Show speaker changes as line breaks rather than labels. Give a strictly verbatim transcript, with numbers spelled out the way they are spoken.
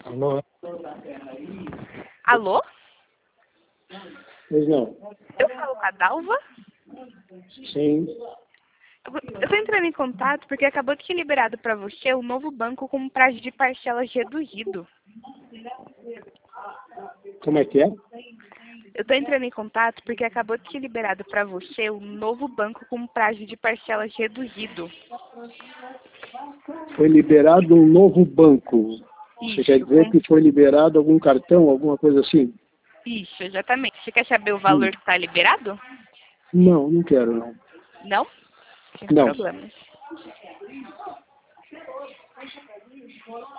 Alô?
Alô?
Pois não.
Eu falo com a Dalva?
Sim.
Eu estou entrando em contato porque acabou de ser liberado para você o novo banco com prazo de parcelas reduzido.
Como é que é?
Eu estou entrando em contato porque acabou de ser liberado para você o novo banco com prazo de parcelas reduzido.
Foi liberado um novo banco. Você
Isso,
quer dizer
com...
que foi liberado algum cartão, alguma coisa assim?
Isso, exatamente. Você quer saber o
Hum.
valor que está liberado?
Não, não quero não.
Não? Sem
Não.
problemas.